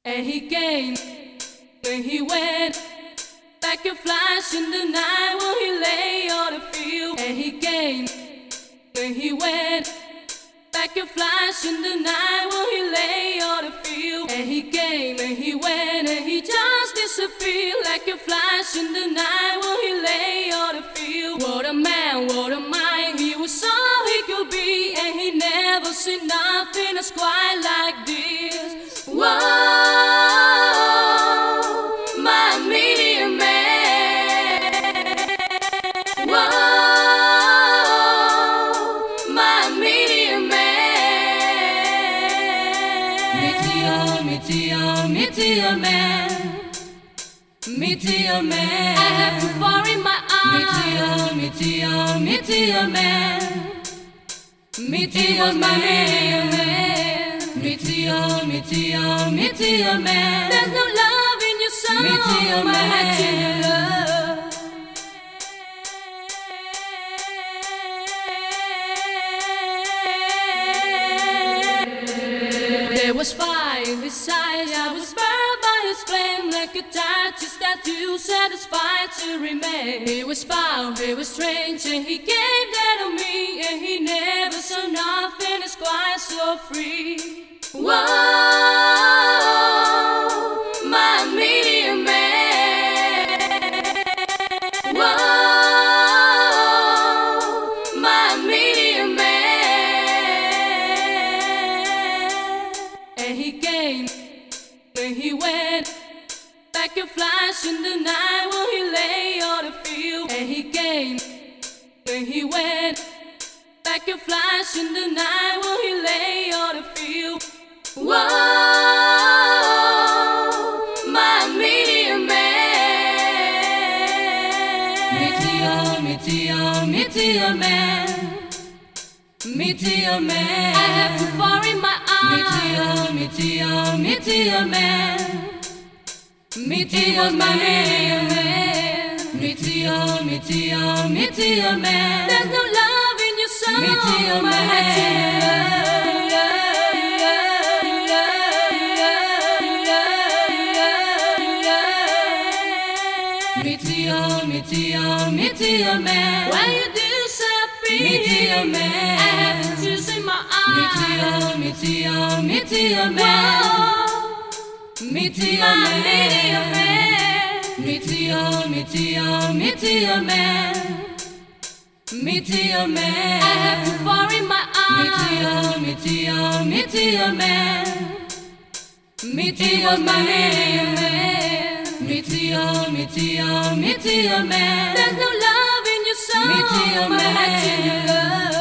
And he came, and he went, like a flash in the night when he lay on the field. And he came, and he went, like a flash in the night when he lay on the field. And he came, and he went, and he just disappeared, like a flash in the night when he lay on the field. What a man, what a mind, he was all he could be, and he never seen nothing that's quite like this. Whoa, my media man. Whoa, my media man. Meteor man. Meteor man. I have too far in my eyes. Meteor man. Meteor man. Meteor man. There's no love in your soul. Meteor man. There was fire in his eyes. I was burned by his flame, like a touch that you satisfied to remain. He was bound, he was strange, and he came down to me, and he never saw nothing that's quite so free. Whoa, my media man. Whoa, my media man. And he came, and he went, like a flash in the night when he lay on the field. And he came, and he went, like a flash in the night when he lay on the field. Whoa, my media man. Meteor man. Meteor man. I have too far in my eyes. Meteor man. Meteor man. Meteor man. There's no love in your soul. Meteor man. Meteor man. Why you disappear? Meteor man. I have tears in my eyes. Meteor man. Meteor man. Meteor man. Meteor man. I have too far in my eyes. Meteor man. Meteor man. Meteor man. There's no love in your soul. Meteor man.